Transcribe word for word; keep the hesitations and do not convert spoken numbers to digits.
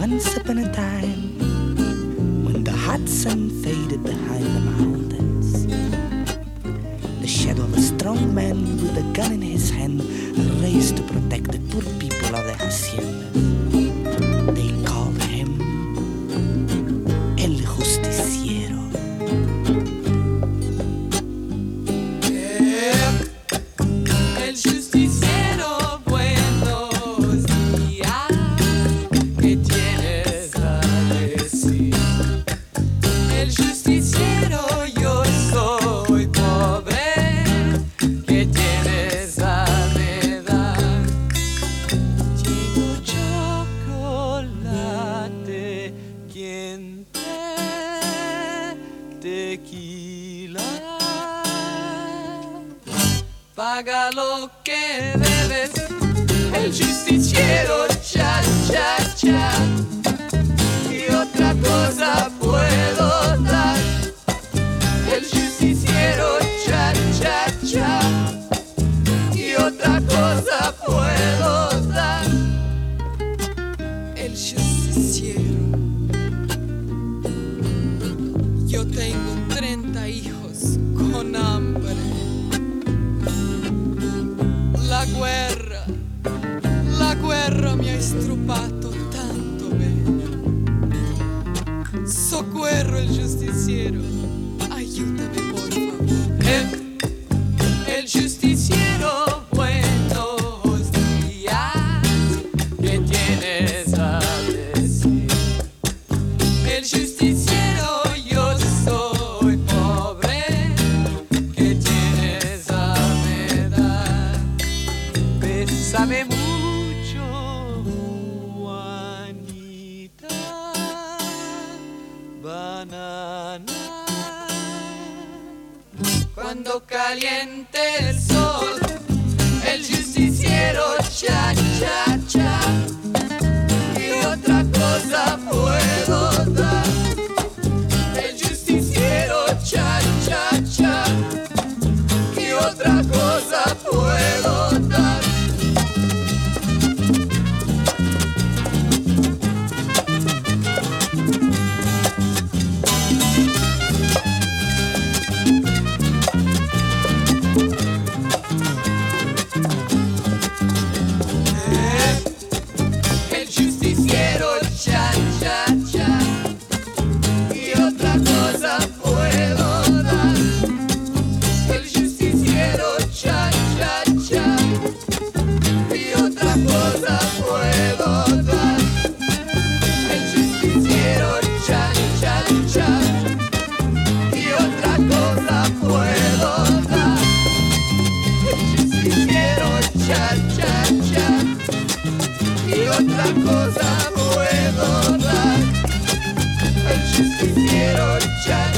Once upon a time, when the hot sun faded behind the mountains, the shadow of a strong man with a gun in his hand raised to protect the poor people of the haciendas. They called him El Justiciero. El justiciero, buenos días, ¿qué tienes a decir? El justiciero, yo soy pobre, ¿qué tienes a me dar? Tengo chocolate, quente, tequila. Paga lo que debes, el justiciero, cha, cha, cha. Y otra cosa puedo dar, el justiciero, cha, cha, cha. Y otra cosa puedo dar, el justiciero. Yo tengo treinta hijos con hambre. La guerra, la guerra mi ha strupato tanto bene. Soccorro il giustiziero, aiutami por favor. El, el justiciero, buenos días, ¿qué tienes a decir? El justiciero, yo soy pobre, ¿qué tienes a me dar? Bésame mucho, Juanita, banana. Cuando caliente el sol, el justiciero, cha, cha, cha. Y otra cosa puedo dar, el justiciero, cha, cha, cha. Y otra cosa puedo dar. El justiciero, cha, cha, cha. Y otra cosa puedo dar, el justiciero, cha, cha, cha. Y otra cosa puedo dar, el justiciero, cha, cha, cha. Y otra cosa puedo dar, el justiciero, cha, cha, cha. Y otra cosa puedo dar, el justiciero, cha,